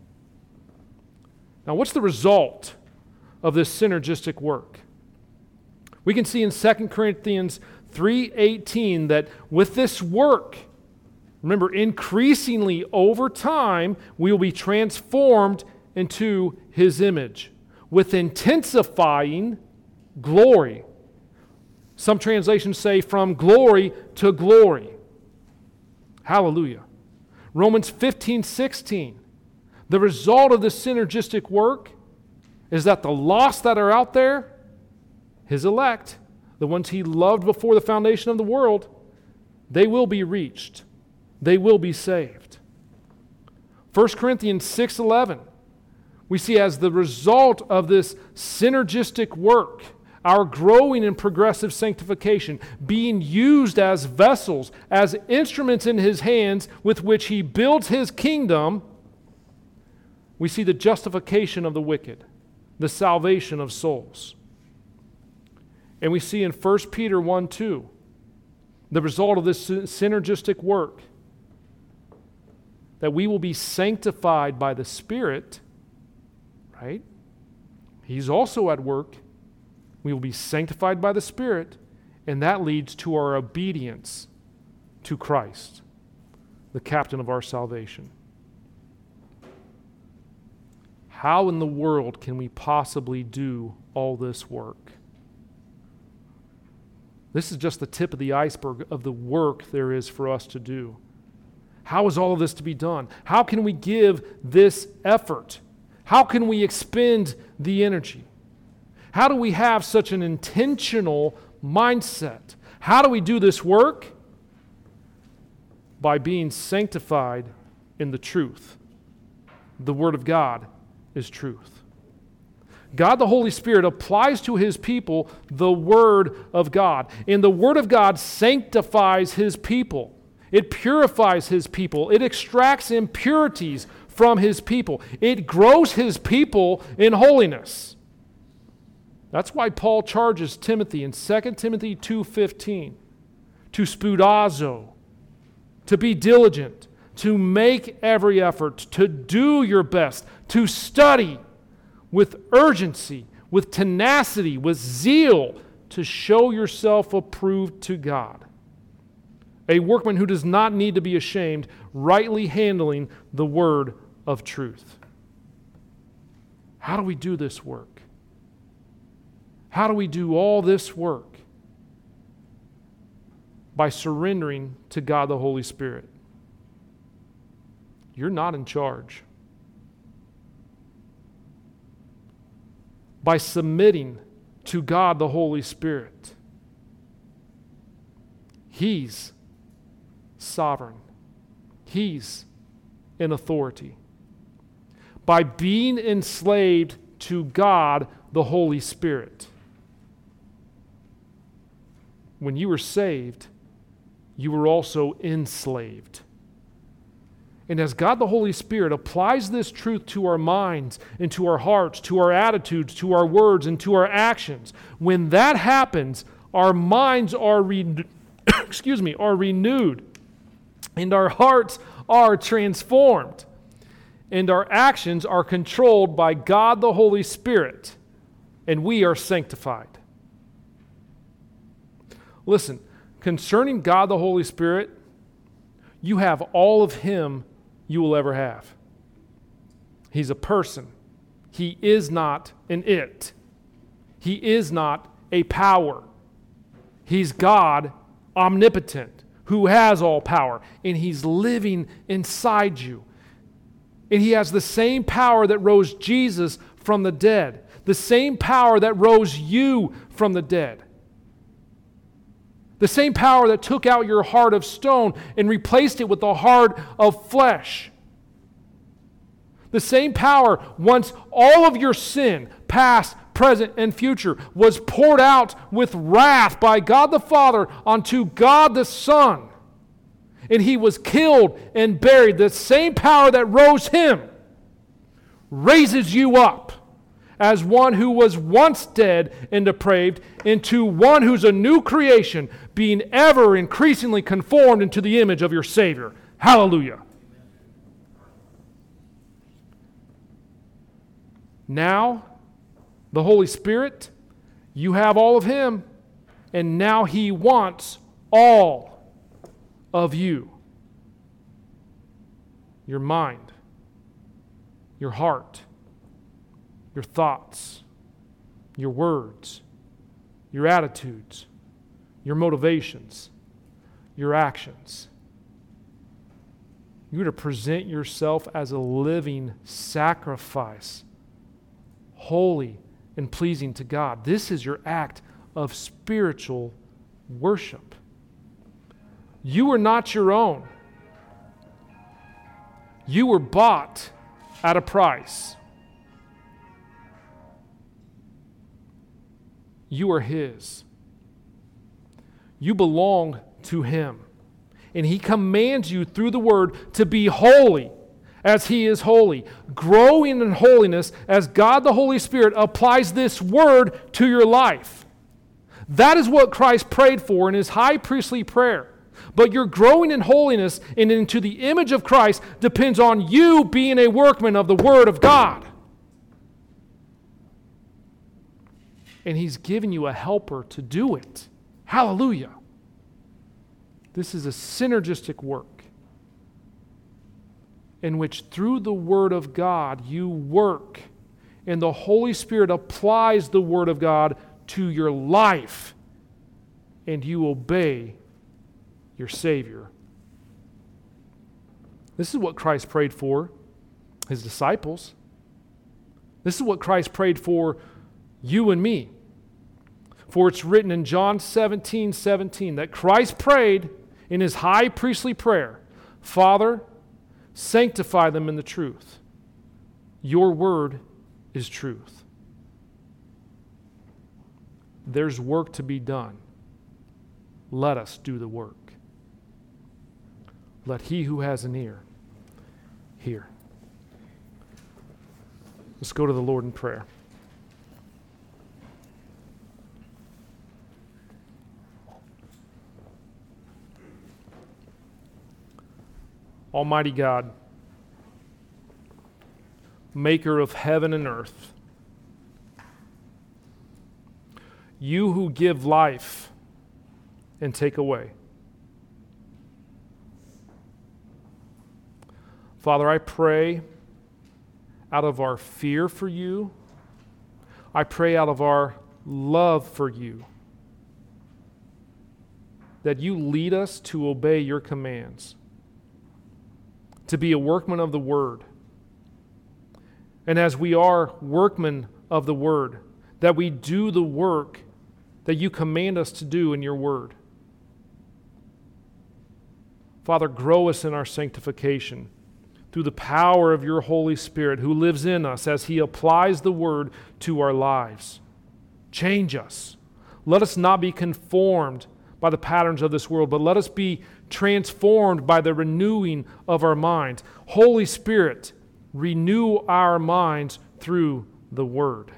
Now, what's the result of this synergistic work? We can see in 2 Corinthians 3:18 that with this work, remember, increasingly over time, we will be transformed into His image with intensifying glory. Some translations say from glory to glory. Hallelujah. Romans 15:16. The result of this synergistic work is that the lost that are out there, His elect, the ones He loved before the foundation of the world, they will be reached. They will be saved. 1 Corinthians 6:11. We see as the result of this synergistic work, our growing and progressive sanctification, being used as vessels, as instruments in His hands with which He builds His kingdom, we see the justification of the wicked, the salvation of souls. And we see in 1 Peter 1:2, the result of this synergistic work, that we will be sanctified by the Spirit, right? He's also at work. We will be sanctified by the Spirit, and that leads to our obedience to Christ, the captain of our salvation. How in the world can we possibly do all this work? This is just the tip of the iceberg of the work there is for us to do. How is all of this to be done? How can we give this effort? How can we expend the energy? How do we have such an intentional mindset? How do we do this work? By being sanctified in the truth. The Word of God is truth. God the Holy Spirit applies to His people the Word of God. And the Word of God sanctifies His people. It purifies His people. It extracts impurities from His people. It grows His people in holiness. That's why Paul charges Timothy in 2 Timothy 2:15 to spoudazo, to be diligent, to make every effort, to do your best, to study with urgency, with tenacity, with zeal, to show yourself approved to God. A workman who does not need to be ashamed, rightly handling the word of truth. How do we do this work? How do we do all this work? By surrendering to God the Holy Spirit. You're not in charge. By submitting to God the Holy Spirit. He's sovereign. He's in authority. By being enslaved to God the Holy Spirit. When you were saved, you were also enslaved. And as God the Holy Spirit applies this truth to our minds and to our hearts, to our attitudes, to our words, and to our actions, when that happens, our minds are renewed, and our hearts are transformed, and our actions are controlled by God the Holy Spirit, and we are sanctified. Listen, concerning God the Holy Spirit, you have all of Him you will ever have. He's a person. He is not an it. He is not a power. He's God, omnipotent, who has all power, and He's living inside you. And He has the same power that rose Jesus from the dead, the same power that rose you from the dead. The same power that took out your heart of stone and replaced it with a heart of flesh. The same power, once all of your sin, past, present, and future, was poured out with wrath by God the Father onto God the Son. And He was killed and buried. The same power that rose Him raises you up as one who was once dead and depraved into one who's a new creation, being ever increasingly conformed into the image of your Savior. Hallelujah. Now, the Holy Spirit, you have all of Him, and now He wants all of you. Your mind, your heart, your thoughts, your words, your attitudes, your motivations, your actions. You're to present yourself as a living sacrifice, holy and pleasing to God. This is your act of spiritual worship. You are not your own. You were bought at a price. You are His. You belong to Him. And He commands you through the Word to be holy as He is holy. Growing in holiness as God the Holy Spirit applies this Word to your life. That is what Christ prayed for in His high priestly prayer. But your growing in holiness and into the image of Christ depends on you being a workman of the Word of God. And He's given you a helper to do it. Hallelujah. This is a synergistic work in which through the Word of God you work, and the Holy Spirit applies the Word of God to your life, and you obey your Savior. This is what Christ prayed for His disciples. This is what Christ prayed for you and me. For it's written in John 17:17 that Christ prayed in His high priestly prayer, Father, sanctify them in the truth. Your word is truth. There's work to be done. Let us do the work. Let he who has an ear hear. Let's go to the Lord in prayer. Almighty God, maker of heaven and earth, you who give life and take away. Father, I pray out of our fear for you, I pray out of our love for you, that you lead us to obey your commands, to be a workman of the Word. And as we are workmen of the Word, that we do the work that you command us to do in your word. Father, grow us in our sanctification through the power of your Holy Spirit who lives in us as he applies the word to our lives. Change us. Let us not be conformed by the patterns of this world, but let us be transformed by the renewing of our minds. Holy Spirit, renew our minds through the word.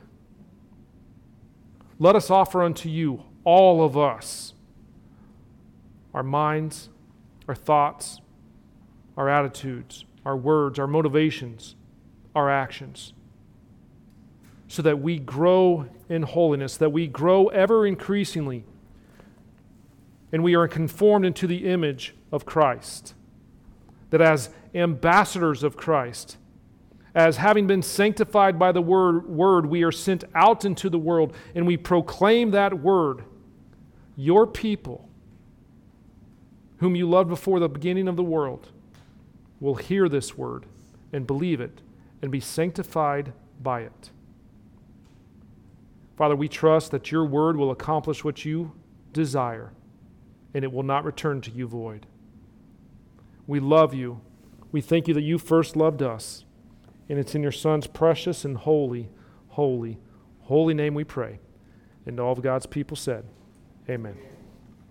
Let us offer unto you, all of us, our minds, our thoughts, our attitudes, our words, our motivations, our actions, so that we grow in holiness, that we grow ever increasingly, and we are conformed into the image of Christ. That as ambassadors of Christ, as having been sanctified by the word, we are sent out into the world, and we proclaim that word. Your people, whom you loved before the beginning of the world, will hear this word and believe it and be sanctified by it. Father, we trust that your word will accomplish what you desire, and it will not return to you void. We love you. We thank you that you first loved us, and it's in your Son's precious and holy, holy, holy name we pray. And all of God's people said, amen.